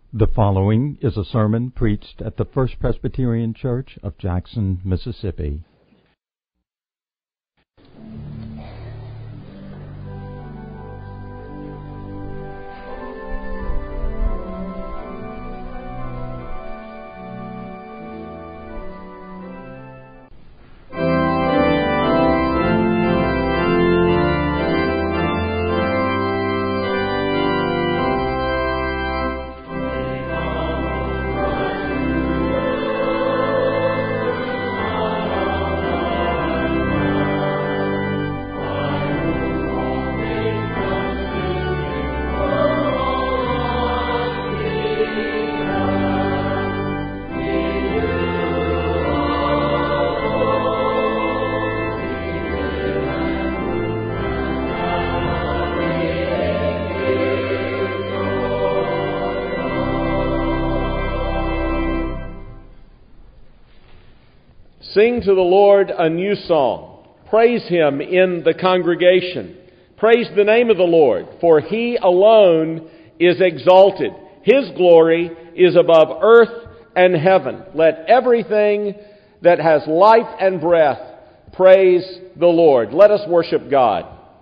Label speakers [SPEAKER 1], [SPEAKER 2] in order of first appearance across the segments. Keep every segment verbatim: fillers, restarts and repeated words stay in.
[SPEAKER 1] The following is a sermon preached at the First Presbyterian Church of Jackson, Mississippi.
[SPEAKER 2] Sing to the Lord a new song. Praise Him in the congregation. Praise the name of the Lord, for He alone is exalted. His glory is above earth and heaven. Let everything that has life and breath praise the Lord. Let us worship God.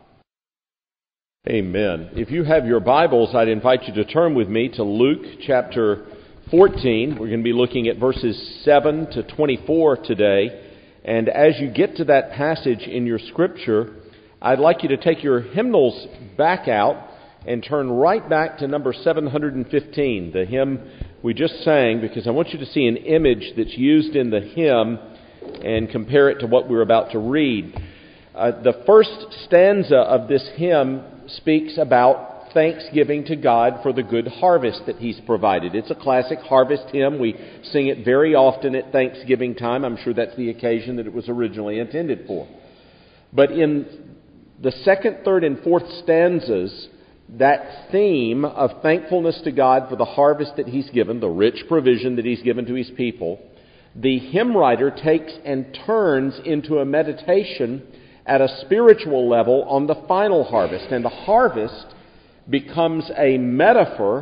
[SPEAKER 2] Amen. If you have your Bibles, I'd invite you to turn with me to Luke chapter fourteen. We're going to be looking at verses seven to twenty-four today. And as you get to that passage in your scripture, I'd like you to take your hymnals back out and turn right back to number seven hundred fifteen, the hymn we just sang, because I want you to see an image that's used in the hymn and compare it to what we're about to read. Uh, the first stanza of this hymn speaks about thanksgiving to God for the good harvest that He's provided. It's a classic harvest hymn. We sing it very often at Thanksgiving time. I'm sure that's the occasion that it was originally intended for. But in the second, third, and fourth stanzas, that theme of thankfulness to God for the harvest that He's given, the rich provision that He's given to His people, the hymn writer takes and turns into a meditation at a spiritual level on the final harvest. And the harvest becomes a metaphor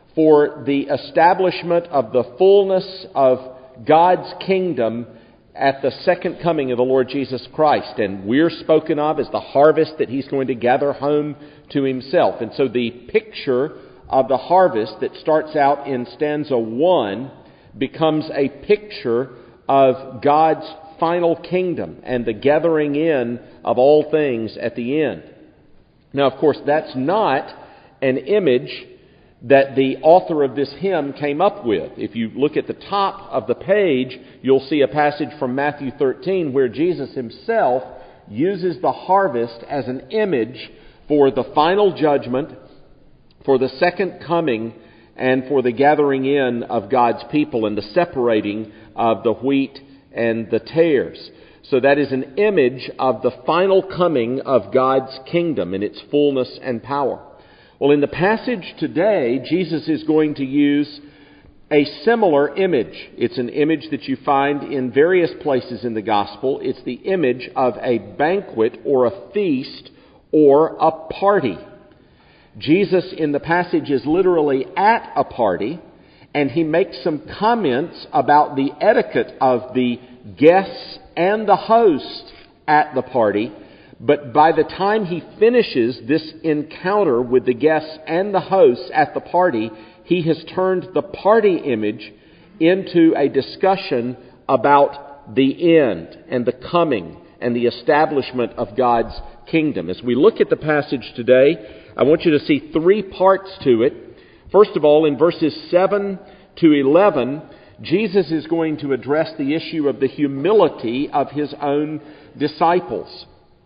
[SPEAKER 2] for the establishment of the fullness of God's kingdom at the second coming of the Lord Jesus Christ. And we're spoken of as the harvest that He's going to gather home to Himself. And so the picture of the harvest that starts out in stanza one becomes a picture of God's final kingdom and the gathering in of all things at the end. Now, of course, that's not an image that the author of this hymn came up with. If you look at the top of the page, you'll see a passage from Matthew thirteen where Jesus Himself uses the harvest as an image for the final judgment, for the second coming, and for the gathering in of God's people and the separating of the wheat and the tares. So that is an image of the final coming of God's kingdom in its fullness and power. Well, in the passage today, Jesus is going to use a similar image. It's an image that you find in various places in the gospel. It's the image of a banquet or a feast or a party. Jesus in the passage is literally at a party, and He makes some comments about the etiquette of the guests and the host at the party. But by the time He finishes this encounter with the guests and the hosts at the party, He has turned the party image into a discussion about the end and the coming and the establishment of God's kingdom. As we look at the passage today, I want you to see three parts to it. First of all, in verses seven to eleven, Jesus is going to address the issue of the humility of His own disciples.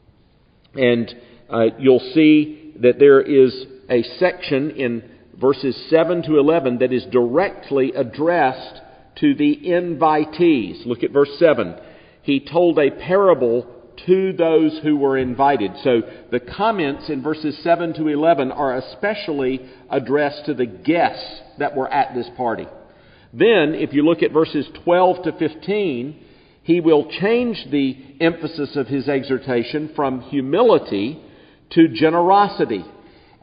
[SPEAKER 2] And uh, you'll see that there is a section in verses seven to eleven that is directly addressed to the invitees. Look at verse seven. He told a parable to those who were invited. So the comments in verses seven to eleven are especially addressed to the guests that were at this party. Then, if you look at verses twelve to fifteen, He will change the emphasis of His exhortation from humility to generosity.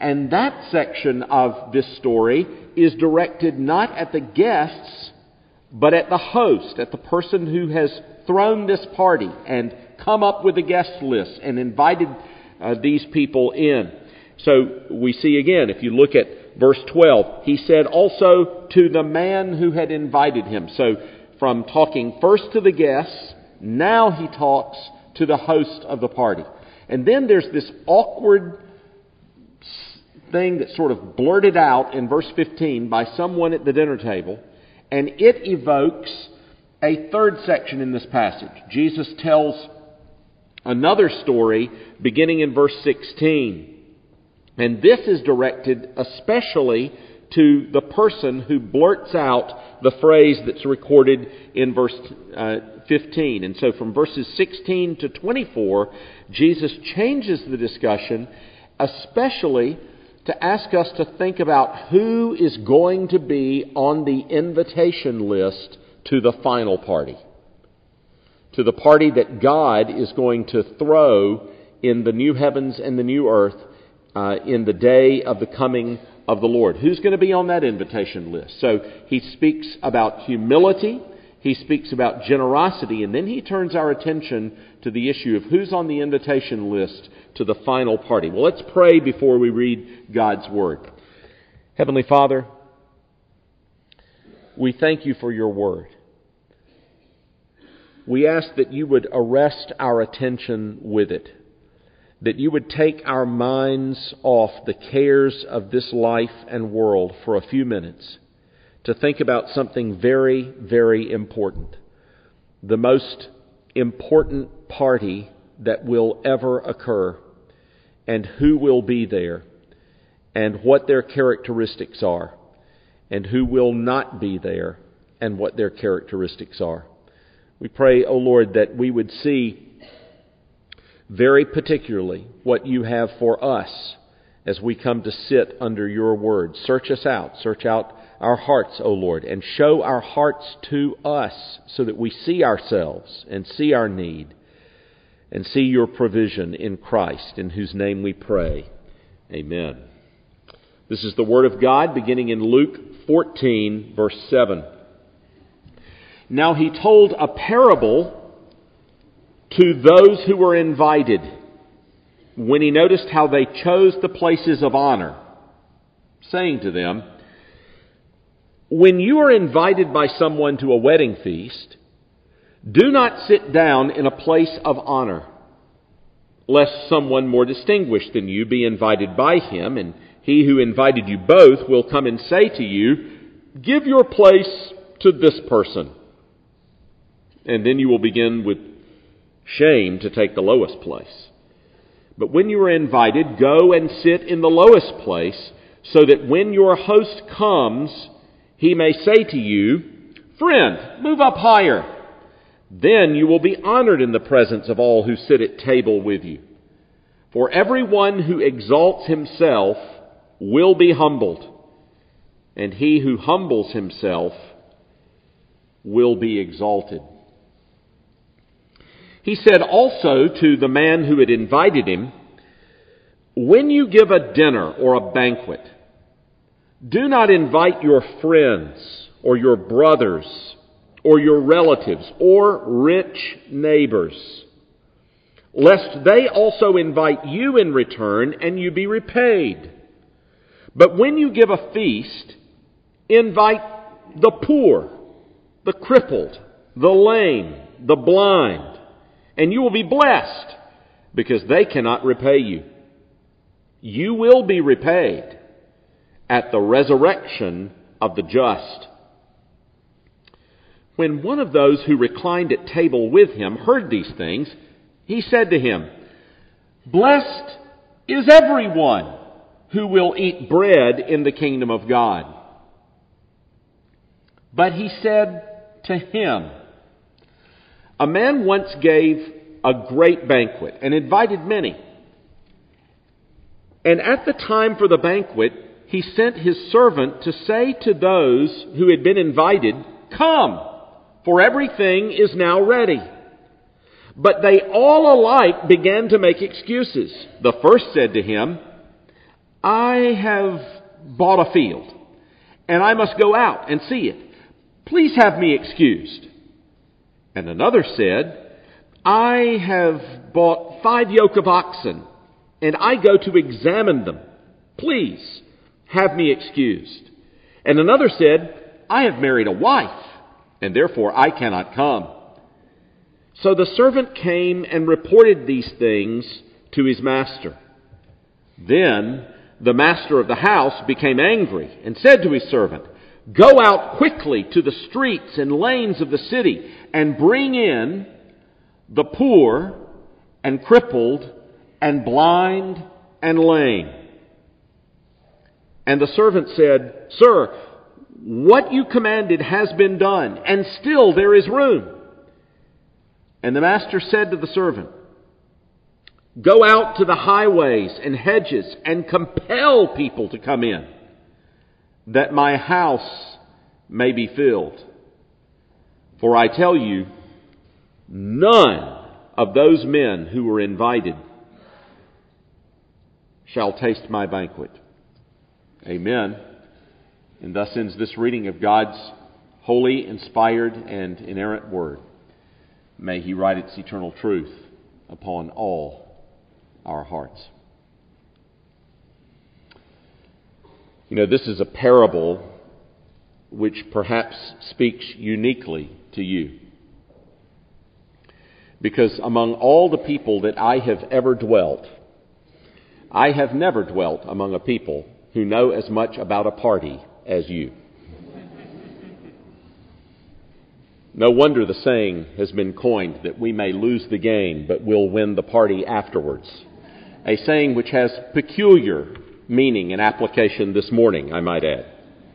[SPEAKER 2] And that section of this story is directed not at the guests, but at the host, at the person who has thrown this party and come up with a guest list and invited uh, these people in. So we see again, if you look at verse twelve, he said also to the man who had invited him. So from talking first to the guests, now he talks to the host of the party. And then there's this awkward thing that's sort of blurted out in verse fifteen by someone at the dinner table, and it evokes a third section in this passage. Jesus tells another story beginning in verse sixteen. And this is directed especially to the person who blurts out the phrase that's recorded in verse uh, fifteen. And so from verses sixteen to twenty-four, Jesus changes the discussion, especially to ask us to think about who is going to be on the invitation list to the final party, to the party that God is going to throw in the new heavens and the new earth uh, in the day of the coming of the Lord. Who's going to be on that invitation list? So he speaks about humility, he speaks about generosity, and then he turns our attention to the issue of who's on the invitation list to the final party. Well, let's pray before we read God's Word. Heavenly Father, we thank you for your Word. We ask that you would arrest our attention with it, that you would take our minds off the cares of this life and world for a few minutes to think about something very, very important. The most important party that will ever occur, and who will be there, and what their characteristics are, and who will not be there, and what their characteristics are. We pray, O Lord, that we would see very particularly what you have for us as we come to sit under your word. Search us out. Search out our hearts, O Lord, and show our hearts to us so that we see ourselves and see our need and see your provision in Christ, in whose name we pray. Amen. This is the Word of God beginning in Luke fourteen, verse seven. Now he told a parable to those who were invited when he noticed how they chose the places of honor, saying to them, "When you are invited by someone to a wedding feast, do not sit down in a place of honor, lest someone more distinguished than you be invited by him, and he who invited you both will come and say to you, 'Give your place to this person.' And then you will begin with shame to take the lowest place. But when you are invited, go and sit in the lowest place, so that when your host comes, he may say to you, 'Friend, move up higher.' Then you will be honored in the presence of all who sit at table with you. For everyone who exalts himself will be humbled, and he who humbles himself will be exalted." He said also to the man who had invited him, "When you give a dinner or a banquet, do not invite your friends or your brothers or your relatives or rich neighbors, lest they also invite you in return and you be repaid. But when you give a feast, invite the poor, the crippled, the lame, the blind, and you will be blessed, because they cannot repay you. You will be repaid at the resurrection of the just." When one of those who reclined at table with him heard these things, he said to him, "Blessed is everyone who will eat bread in the kingdom of God." But he said to him, "A man once gave a great banquet and invited many. And at the time for the banquet, he sent his servant to say to those who had been invited, 'Come, for everything is now ready.' But they all alike began to make excuses. The first said to him, I have bought a field, and I must go out and see it. Please have me excused. And another said, I have bought five yoke of oxen, and I go to examine them. Please have me excused. And another said, I have married a wife, and therefore I cannot come. So the servant came and reported these things to his master. Then the master of the house became angry and said to his servant, Go out quickly to the streets and lanes of the city and bring in the poor and crippled and blind and lame. And the servant said, Sir, what you commanded has been done, and still there is room. And the master said to the servant, Go out to the highways and hedges and compel people to come in, that my house may be filled. For I tell you, none of those men who were invited shall taste my banquet. Amen. And thus ends this reading of God's holy, inspired, and inerrant Word. May He write its eternal truth upon all our hearts. You know, this is a parable which perhaps speaks uniquely to you. Because among all the people that I have ever dwelt, I have never dwelt among a people who know as much about a party as you. No wonder the saying has been coined that we may lose the game, but we'll win the party afterwards. A saying which has peculiar meaning and application this morning, I might add.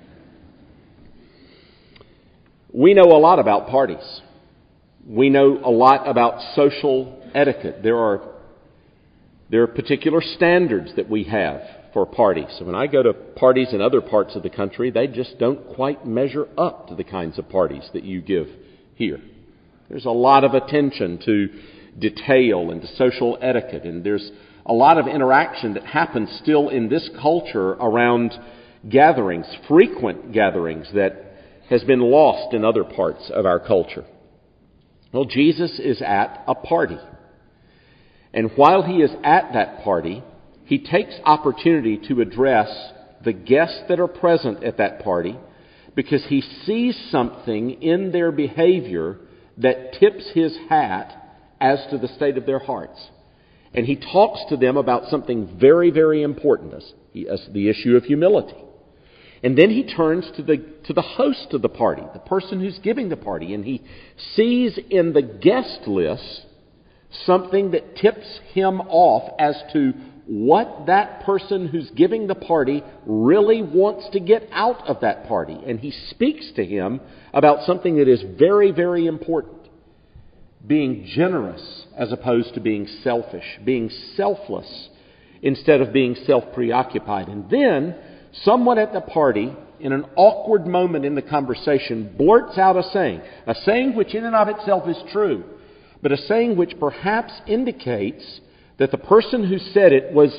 [SPEAKER 2] We know a lot about parties. We know a lot about social etiquette. There are, there are particular standards that we have for parties. So when I go to parties in other parts of the country, they just don't quite measure up to the kinds of parties that you give here. There's a lot of attention to detail and to social etiquette, and there's a lot of interaction that happens still in this culture around gatherings, frequent gatherings, that has been lost in other parts of our culture. Well, Jesus is at a party. And while he is at that party, he takes opportunity to address the guests that are present at that party because he sees something in their behavior that tips his hat as to the state of their hearts. And he talks to them about something very, very important, as the issue of humility. And then he turns to the to the host of the party, the person who's giving the party, and he sees in the guest list something that tips him off as to what that person who's giving the party really wants to get out of that party. And he speaks to him about something that is very, very important. Being generous as opposed to being selfish. Being selfless instead of being self-preoccupied. And then someone at the party, in an awkward moment in the conversation, blurts out a saying. A saying which in and of itself is true, but a saying which perhaps indicates that the person who said it was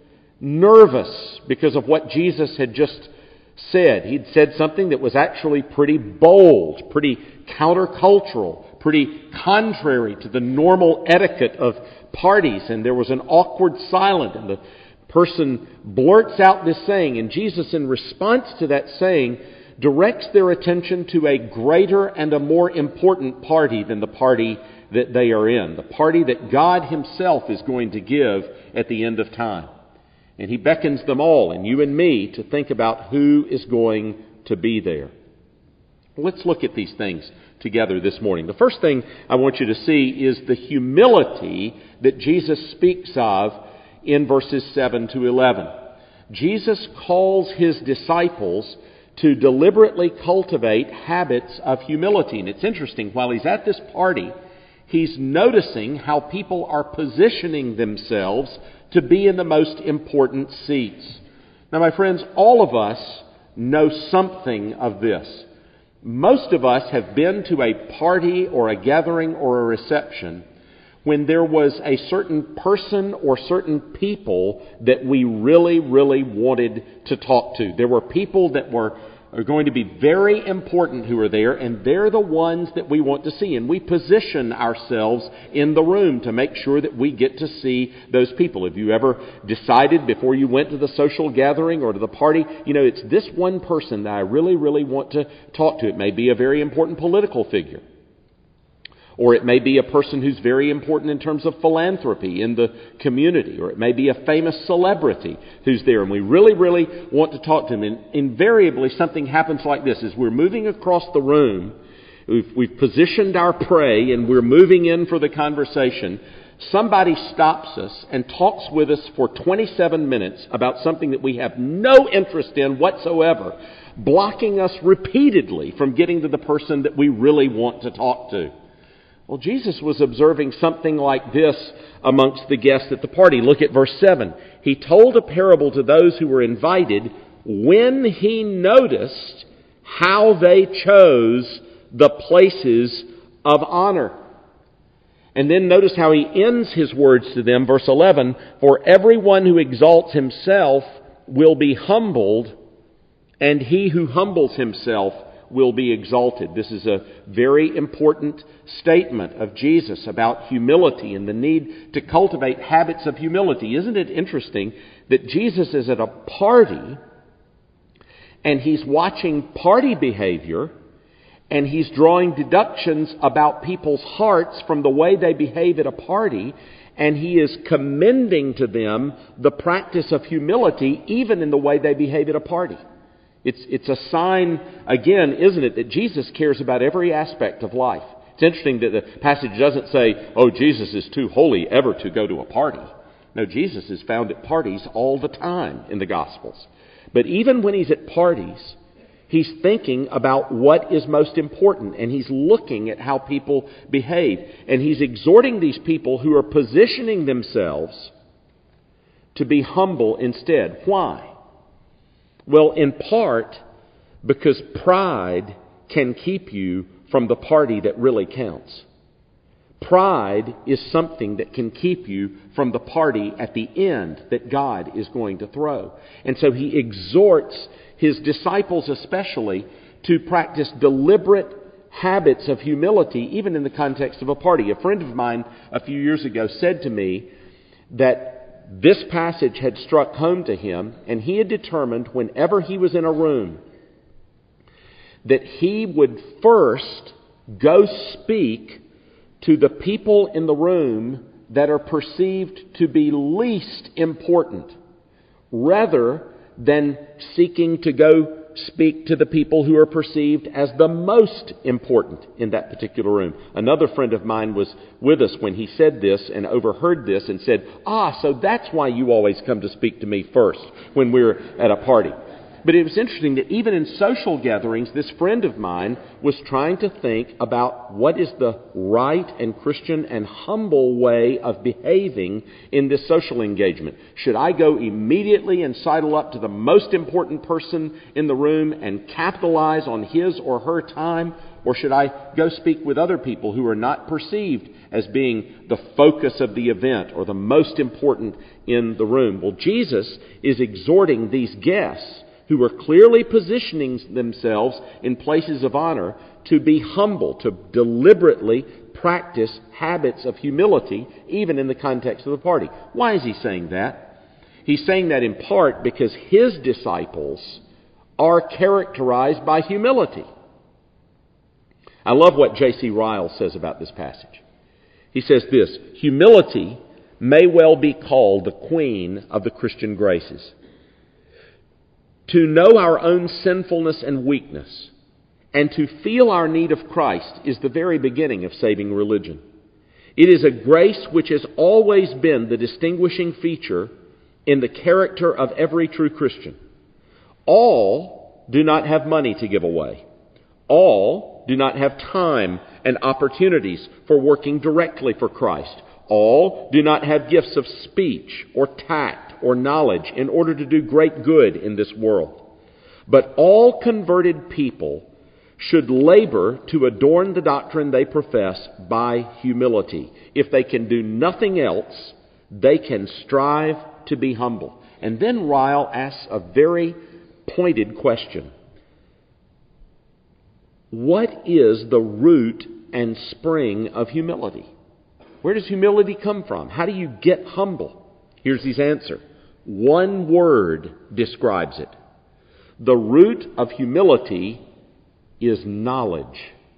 [SPEAKER 2] nervous because of what Jesus had just said. He'd said something that was actually pretty bold, pretty countercultural, pretty contrary to the normal etiquette of parties, and there was an awkward silence, and the person blurts out this saying, and Jesus, in response to that saying, directs their attention to a greater and a more important party than the party that they are in, the party that God Himself is going to give at the end of time. And He beckons them all, and you and me, to think about who is going to be there. Let's look at these things together this morning. The first thing I want you to see is the humility that Jesus speaks of in verses seven to eleven. Jesus calls His disciples to deliberately cultivate habits of humility. And it's interesting, while He's at this party, He's noticing how people are positioning themselves to be in the most important seats. Now, my friends, all of us know something of this. Most of us have been to a party or a gathering or a reception when there was a certain person or certain people that we really, really wanted to talk to. There were people that were are going to be very important who are there, and they're the ones that we want to see. And we position ourselves in the room to make sure that we get to see those people. Have you ever decided before you went to the social gathering or to the party, you know, it's this one person that I really, really want to talk to? It may be a very important political figure. Or it may be a person who's very important in terms of philanthropy in the community. Or it may be a famous celebrity who's there, and we really, really want to talk to him. And invariably something happens like this. As we're moving across the room, we've, we've positioned our prey and we're moving in for the conversation, somebody stops us and talks with us for twenty-seven minutes about something that we have no interest in whatsoever, blocking us repeatedly from getting to the person that we really want to talk to. Well, Jesus was observing something like this amongst the guests at the party. Look at verse seven. He told a parable to those who were invited when he noticed how they chose the places of honor. And then notice how he ends his words to them. Verse eleven, for everyone who exalts himself will be humbled, and he who humbles himself will be exalted. This is a very important statement of Jesus about humility and the need to cultivate habits of humility. Isn't it interesting that Jesus is at a party and he's watching party behavior and he's drawing deductions about people's hearts from the way they behave at a party, and he is commending to them the practice of humility even in the way they behave at a party. It's, it's a sign, again, isn't it, that Jesus cares about every aspect of life. It's interesting that the passage doesn't say, oh, Jesus is too holy ever to go to a party. No, Jesus is found at parties all the time in the Gospels. But even when he's at parties, he's thinking about what is most important, and he's looking at how people behave. And he's exhorting these people who are positioning themselves to be humble instead. Why? Well, in part, because pride can keep you from the party that really counts. Pride is something that can keep you from the party at the end that God is going to throw. And so he exhorts his disciples especially to practice deliberate habits of humility, even in the context of a party. A friend of mine a few years ago said to me that this passage had struck home to him, and he had determined whenever he was in a room that he would first go speak to the people in the room that are perceived to be least important, rather than seeking to go speak to the people who are perceived as the most important in that particular room. Another friend of mine was with us when he said this and overheard this and said, ah, so that's why you always come to speak to me first when we're at a party. But it was interesting that even in social gatherings, this friend of mine was trying to think about what is the right and Christian and humble way of behaving in this social engagement. Should I go immediately and sidle up to the most important person in the room and capitalize on his or her time? Or should I go speak with other people who are not perceived as being the focus of the event or the most important in the room? Well, Jesus is exhorting these guests who are clearly positioning themselves in places of honor to be humble, to deliberately practice habits of humility, even in the context of the party. Why is he saying that? He's saying that in part because his disciples are characterized by humility. I love what J C Ryle says about this passage. He says this, humility may well be called the queen of the Christian graces. To know our own sinfulness and weakness and to feel our need of Christ is the very beginning of saving religion. It is a grace which has always been the distinguishing feature in the character of every true Christian. All do not have money to give away. All do not have time and opportunities for working directly for Christ. All do not have gifts of speech or tact or knowledge in order to do great good in this world. But all converted people should labor to adorn the doctrine they profess by humility. If they can do nothing else, they can strive to be humble. And then Ryle asks a very pointed question. What is the root and spring of humility? Where does humility come from? How do you get humble? Here's his answer. One word describes it. The root of humility is knowledge.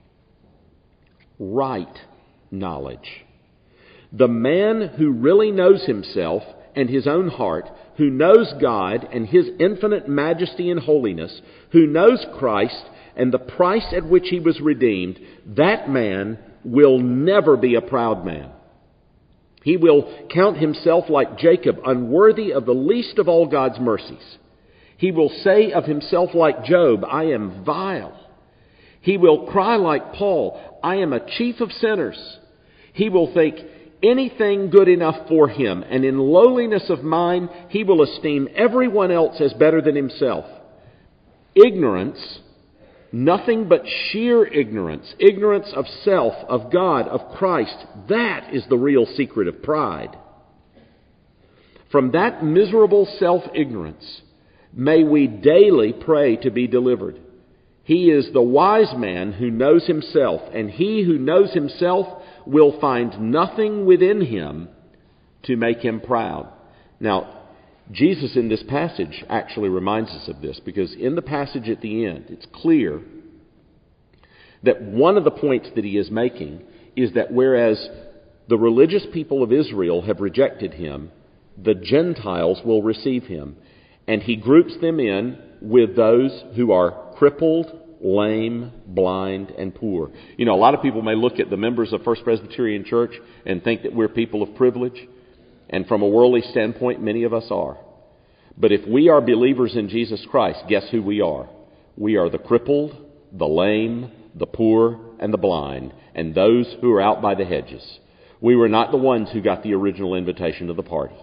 [SPEAKER 2] Right knowledge. The man who really knows himself and his own heart, who knows God and His infinite majesty and holiness, who knows Christ and the price at which He was redeemed, that man will never be a proud man. He will count himself like Jacob, unworthy of the least of all God's mercies. He will say of himself like Job, I am vile. He will cry like Paul, I am a chief of sinners. He will think anything good enough for him, and in lowliness of mind, he will esteem everyone else as better than himself. Ignorance, nothing but sheer ignorance, ignorance of self, of God, of Christ, that is the real secret of pride. From that miserable self-ignorance, may we daily pray to be delivered. He is the wise man who knows himself, and he who knows himself will find nothing within him to make him proud. Now, Jesus in this passage actually reminds us of this, because in the passage at the end, it's clear that one of the points that he is making is that whereas the religious people of Israel have rejected him, the Gentiles will receive him. And he groups them in with those who are crippled, lame, blind, and poor. You know, a lot of people may look at the members of First Presbyterian Church and think that we're people of privilege. And from a worldly standpoint, many of us are. But if we are believers in Jesus Christ, guess who we are? We are the crippled, the lame, the poor, and the blind, and those who are out by the hedges. We were not the ones who got the original invitation to the party.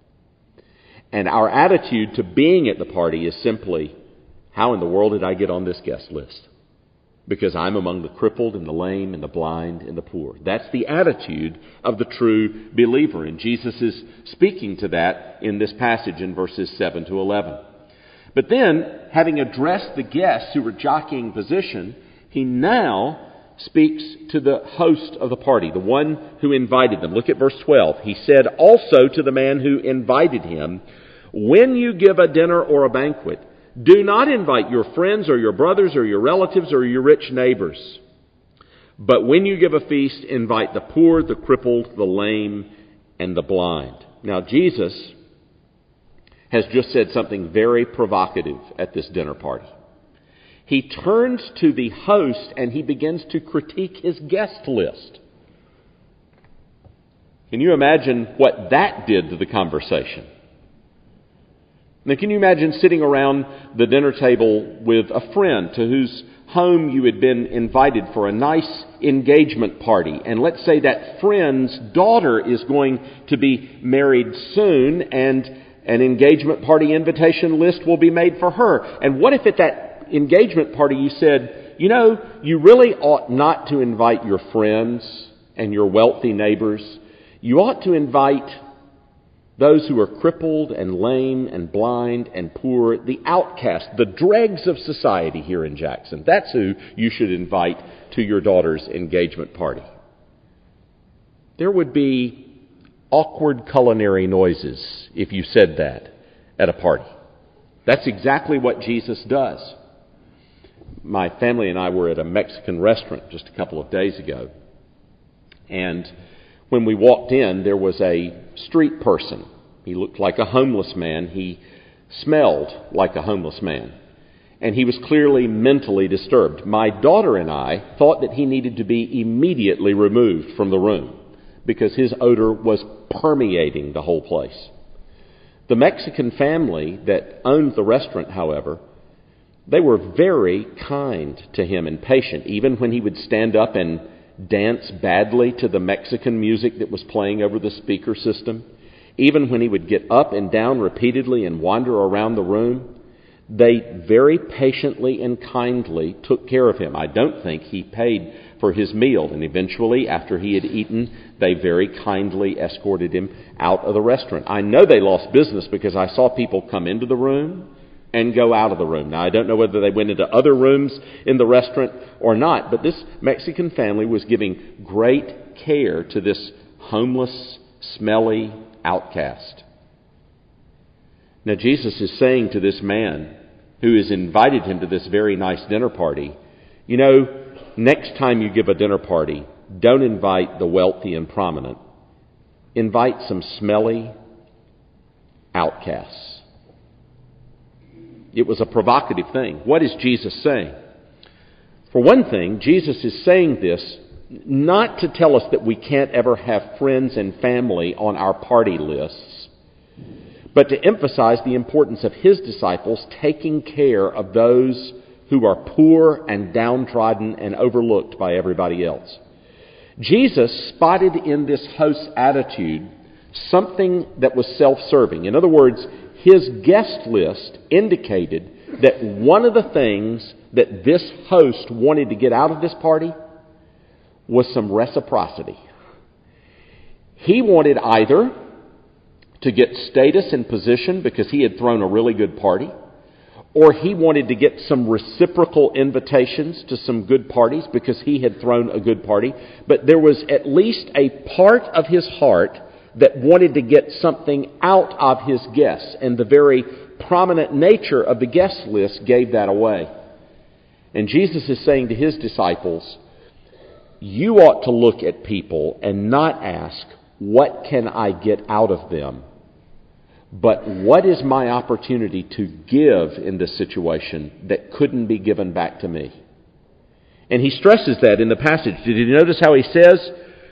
[SPEAKER 2] And our attitude to being at the party is simply, how in the world did I get on this guest list? Because I'm among the crippled and the lame and the blind and the poor. That's the attitude of the true believer. And Jesus is speaking to that in this passage in verses seven to eleven. But then, having addressed the guests who were jockeying position, he now speaks to the host of the party, the one who invited them. Look at verse twelve. He said also to the man who invited him, when you give a dinner or a banquet, do not invite your friends or your brothers or your relatives or your rich neighbors. But when you give a feast, invite the poor, the crippled, the lame, and the blind. Now, Jesus has just said something very provocative at this dinner party. He turns to the host and he begins to critique his guest list. Can you imagine what that did to the conversation? Now, can you imagine sitting around the dinner table with a friend to whose home you had been invited for a nice engagement party, and let's say that friend's daughter is going to be married soon, and an engagement party invitation list will be made for her. And what if at that engagement party you said, you know, you really ought not to invite your friends and your wealthy neighbors. You ought to invite those who are crippled and lame and blind and poor, the outcast, the dregs of society here in Jackson. That's who you should invite to your daughter's engagement party. There would be awkward culinary noises if you said that at a party. That's exactly what Jesus does. My family and I were at a Mexican restaurant just a couple of days ago. And when we walked in, there was a street person. He looked like a homeless man. He smelled like a homeless man. And he was clearly mentally disturbed. My daughter and I thought that he needed to be immediately removed from the room because his odor was permeating the whole place. The Mexican family that owned the restaurant, however, they were very kind to him and patient, even when he would stand up and dance badly to the Mexican music that was playing over the speaker system, even when he would get up and down repeatedly and wander around the room. they very patiently and kindly took care of him. I don't think he paid for his meal, and eventually, after he had eaten, they very kindly escorted him out of the restaurant. I know they lost business because I saw people come into the room and go out of the room. Now, I don't know whether they went into other rooms in the restaurant or not, but this Mexican family was giving great care to this homeless, smelly outcast. Now, Jesus is saying to this man who has invited him to this very nice dinner party, you know, next time you give a dinner party, don't invite the wealthy and prominent. Invite some smelly outcasts. It was a provocative thing. What is Jesus saying? For one thing, Jesus is saying this not to tell us that we can't ever have friends and family on our party lists, but to emphasize the importance of his disciples taking care of those who are poor and downtrodden and overlooked by everybody else. Jesus spotted in this host's attitude something that was self-serving. In other words, his guest list indicated that one of the things that this host wanted to get out of this party was some reciprocity. He wanted either to get status and position because he had thrown a really good party, or he wanted to get some reciprocal invitations to some good parties because he had thrown a good party. But there was at least a part of his heart that wanted to get something out of his guests, and the very prominent nature of the guest list gave that away. And Jesus is saying to his disciples, you ought to look at people and not ask, what can I get out of them? But what is my opportunity to give in this situation that couldn't be given back to me? And he stresses that in the passage. Did you notice how he says,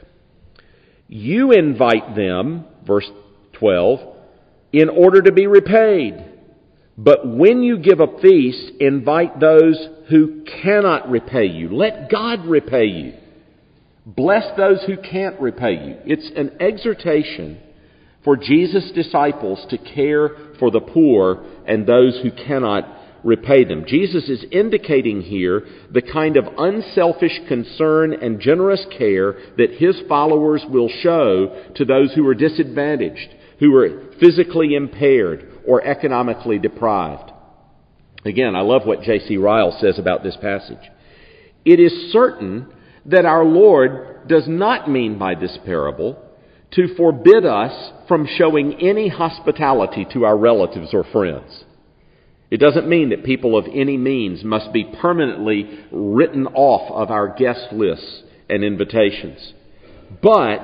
[SPEAKER 2] you invite them, verse twelve, in order to be repaid. But when you give a feast, invite those who cannot repay you. Let God repay you. Bless those who can't repay you. It's an exhortation for Jesus' disciples to care for the poor and those who cannot repay them. Jesus is indicating here the kind of unselfish concern and generous care that his followers will show to those who are disadvantaged, who are physically impaired or economically deprived. Again, I love what J C Ryle says about this passage. It is certain that our Lord does not mean by this parable to forbid us from showing any hospitality to our relatives or friends. It doesn't mean that people of any means must be permanently written off of our guest lists and invitations. But,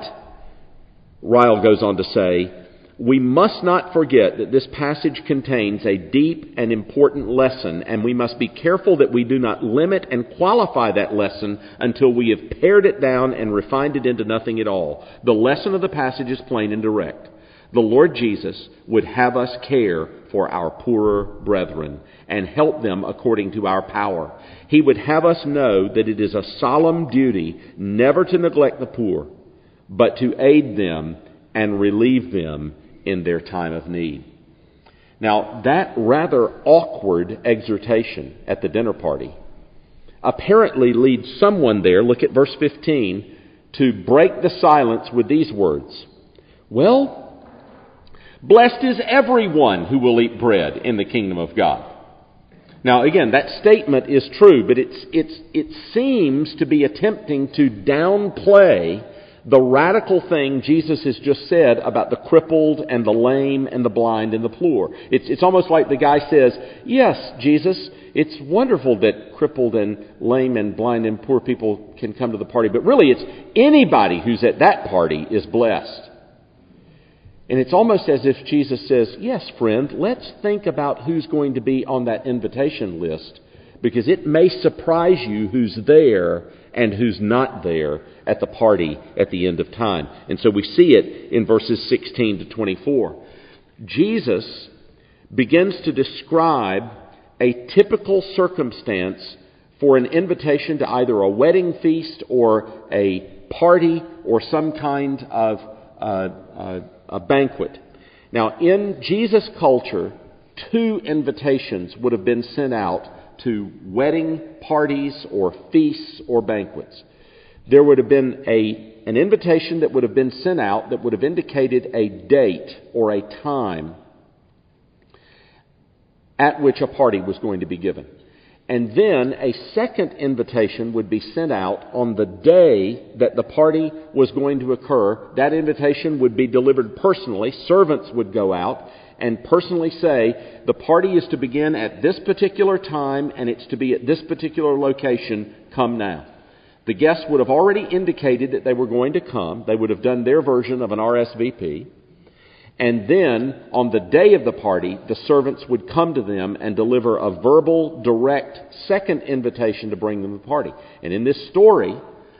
[SPEAKER 2] Ryle goes on to say, we must not forget that this passage contains a deep and important lesson, and we must be careful that we do not limit and qualify that lesson until we have pared it down and refined it into nothing at all. The lesson of the passage is plain and direct. The Lord Jesus would have us care for our poorer brethren and help them according to our power. He would have us know that it is a solemn duty never to neglect the poor, but to aid them and relieve them in their time of need. Now, that rather awkward exhortation at the dinner party apparently leads someone there, look at verse fifteen, to break the silence with these words. Well, blessed is everyone who will eat bread in the kingdom of God. Now, again, that statement is true, but it's, it's, it seems to be attempting to downplay the radical thing Jesus has just said about the crippled and the lame and the blind and the poor. It's, it's almost like the guy says, yes, Jesus, it's wonderful that crippled and lame and blind and poor people can come to the party, but really it's anybody who's at that party is blessed. And it's almost as if Jesus says, yes, friend, let's think about who's going to be on that invitation list, because it may surprise you who's there and who's not there at the party at the end of time. And so we see it in verses sixteen to twenty-four. Jesus begins to describe a typical circumstance for an invitation to either a wedding feast or a party or some kind of uh, uh, a banquet. Now, in Jesus' culture, two invitations would have been sent out to wedding parties or feasts or banquets. There would have been a, an invitation that would have been sent out that would have indicated a date or a time at which a party was going to be given. And then a second invitation would be sent out on the day that the party was going to occur. That invitation would be delivered personally. Servants would go out and personally say, the party is to begin at this particular time and it's to be at this particular location. Come now. The guests would have already indicated that they were going to come. They would have done their version of an R S V P. And then, on the day of the party, the servants would come to them and deliver a verbal, direct second invitation to bring them to the party. And in this story,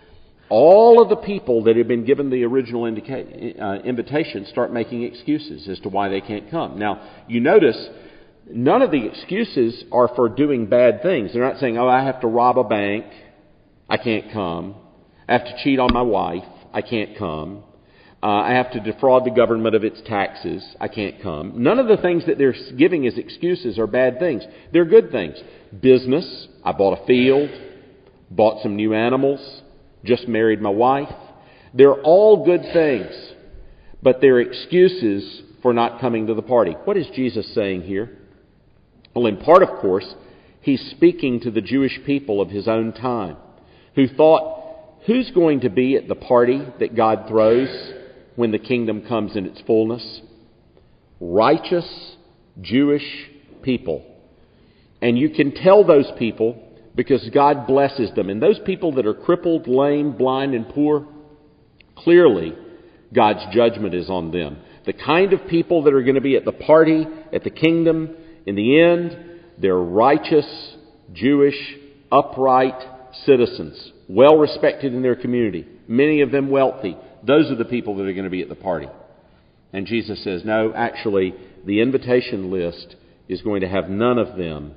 [SPEAKER 2] all of the people that had been given the original indica- uh, invitation start making excuses as to why they can't come. Now, you notice, none of the excuses are for doing bad things. They're not saying, oh, I have to rob a bank, I can't come. I have to cheat on my wife, I can't come. Uh, I have to defraud the government of its taxes. I can't come. None of the things that they're giving as excuses are bad things. They're good things. Business. I bought a field. Bought some new animals. Just married my wife. They're all good things. But they're excuses for not coming to the party. What is Jesus saying here? Well, in part, of course, he's speaking to the Jewish people of his own time who thought, who's going to be at the party that God throws when the kingdom comes in its fullness? Righteous Jewish people. And you can tell those people because God blesses them. And those people that are crippled, lame, blind, and poor, clearly God's judgment is on them. The kind of people that are going to be at the party, at the kingdom, in the end, they're righteous, Jewish, upright citizens, well respected in their community, many of them wealthy. Those are the people that are going to be at the party. And Jesus says, no, actually, the invitation list is going to have none of them.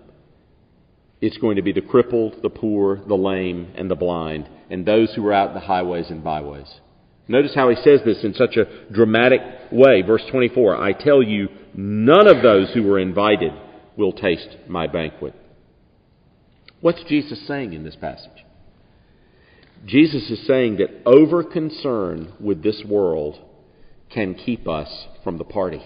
[SPEAKER 2] It's going to be the crippled, the poor, the lame, and the blind, and those who are out in the highways and byways. Notice how he says this in such a dramatic way. Verse twenty-four, I tell you, none of those who were invited will taste my banquet. What's Jesus saying in this passage? Jesus is saying that over concern with this world can keep us from the party.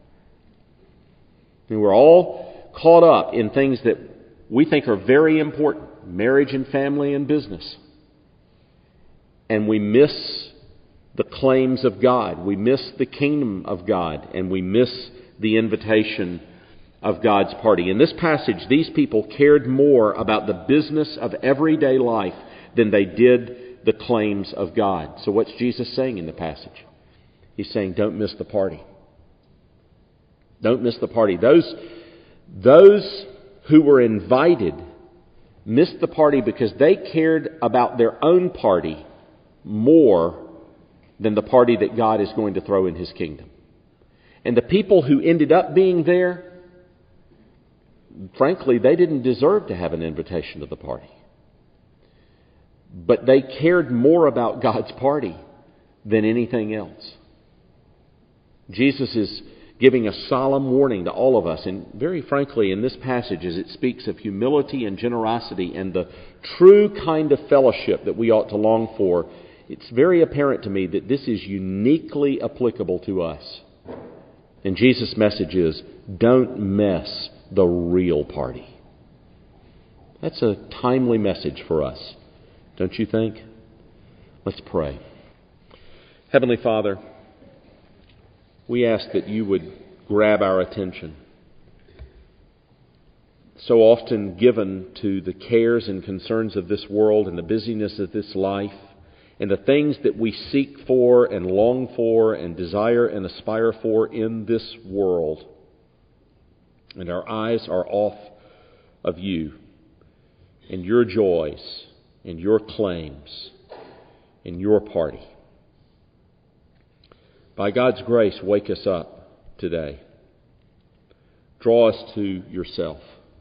[SPEAKER 2] And we're all caught up in things that we think are very important, marriage and family and business. And we miss the claims of God. We miss the kingdom of God. And we miss the invitation of God's party. In this passage, these people cared more about the business of everyday life than they did the claims of God. So what's Jesus saying in the passage? He's saying, don't miss the party. Don't miss the party. Those, those who were invited missed the party because they cared about their own party more than the party that God is going to throw in His kingdom. And the people who ended up being there, frankly, they didn't deserve to have an invitation to the party. But they cared more about God's party than anything else. Jesus is giving a solemn warning to all of us. And very frankly, in this passage, as it speaks of humility and generosity and the true kind of fellowship that we ought to long for, it's very apparent to me that this is uniquely applicable to us. And Jesus' message is, don't mess the real party. That's a timely message for us, don't you think? Let's pray. Heavenly Father, we ask that you would grab our attention. So often given to the cares and concerns of this world and the busyness of this life and the things that we seek for and long for and desire and aspire for in this world. And our eyes are off of you and your joys and your claims and your party. By God's grace, wake us up today. Draw us to yourself.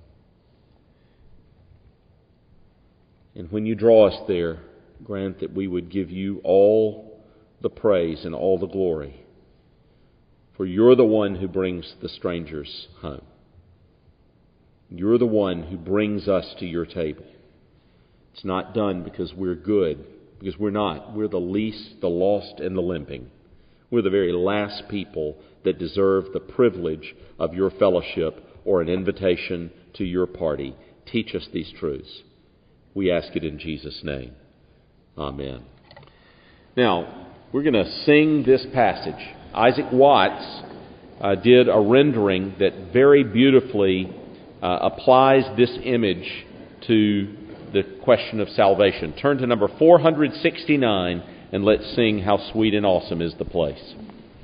[SPEAKER 2] And when you draw us there, grant that we would give you all the praise and all the glory. For you're the one who brings the strangers home. You're the one who brings us to your table. It's not done because we're good, because we're not. We're the least, the lost, and the limping. We're the very last people that deserve the privilege of your fellowship or an invitation to your party. Teach us these truths. We ask it in Jesus' name. Amen. Now, we're going to sing this passage. Isaac Watts uh, did a rendering that very beautifully uh, applies this image to the question of salvation. Turn to number four sixty-nine and let's sing How Sweet and Awesome is the Place.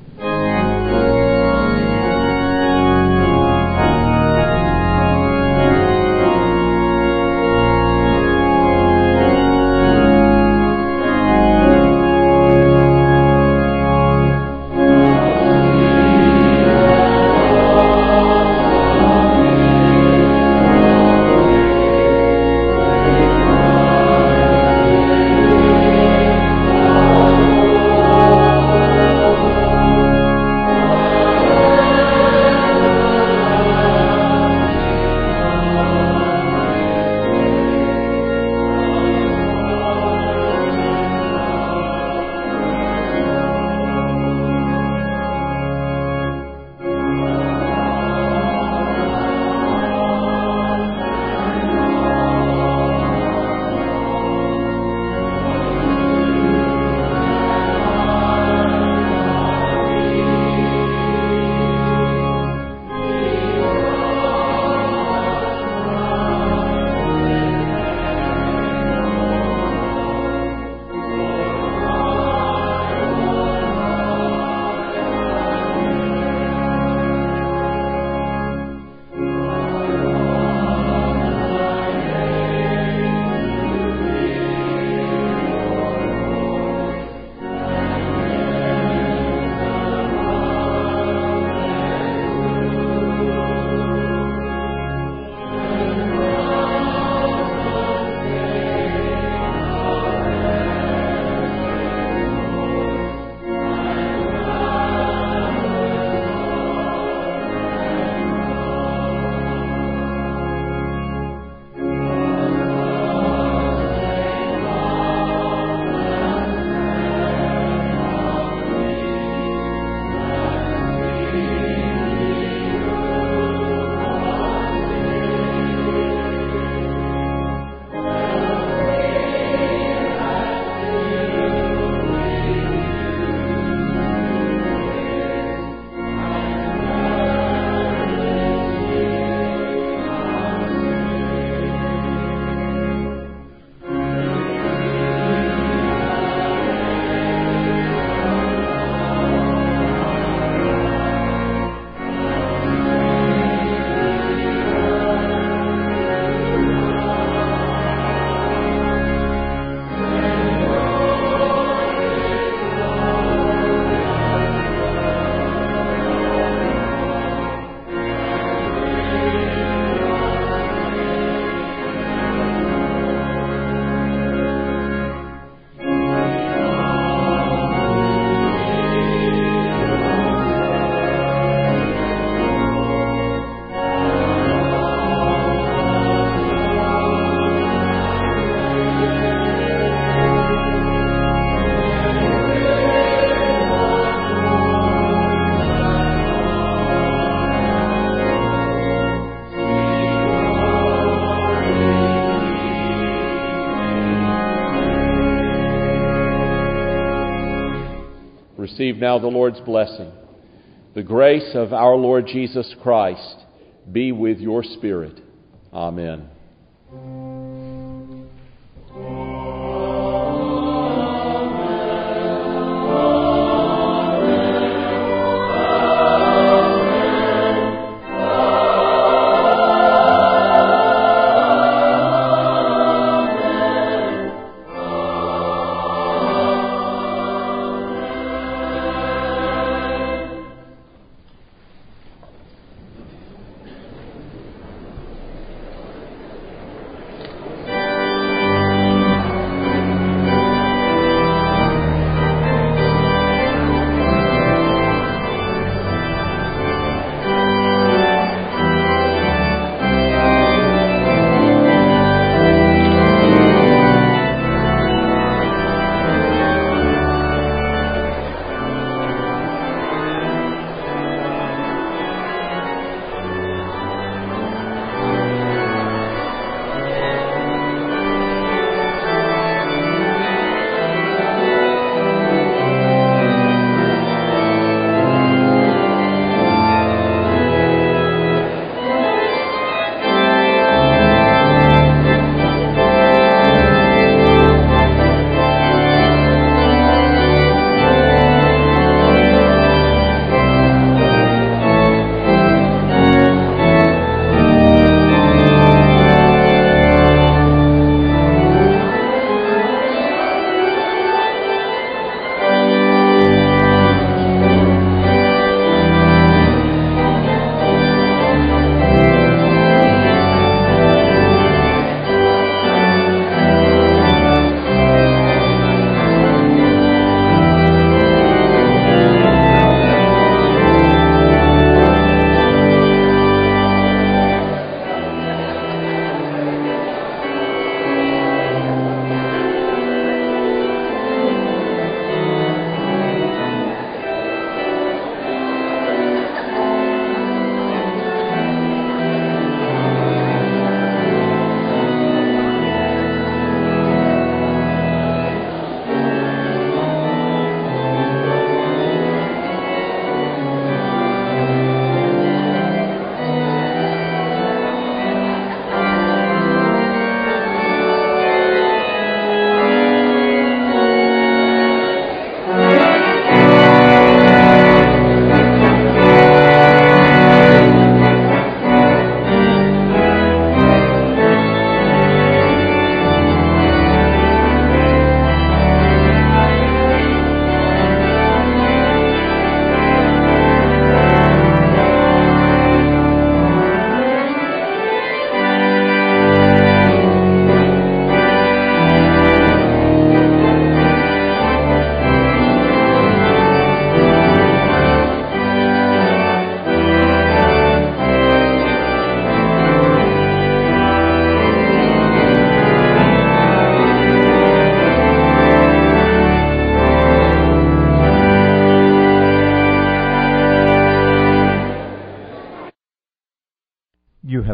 [SPEAKER 2] Receive now the Lord's blessing. The grace of our Lord Jesus Christ be with your spirit. Amen.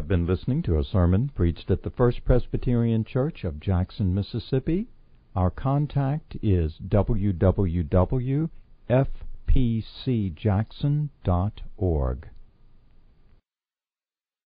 [SPEAKER 1] have been listening to a sermon preached at the First Presbyterian Church of Jackson, Mississippi. Our contact is w w w dot f p c jackson dot org.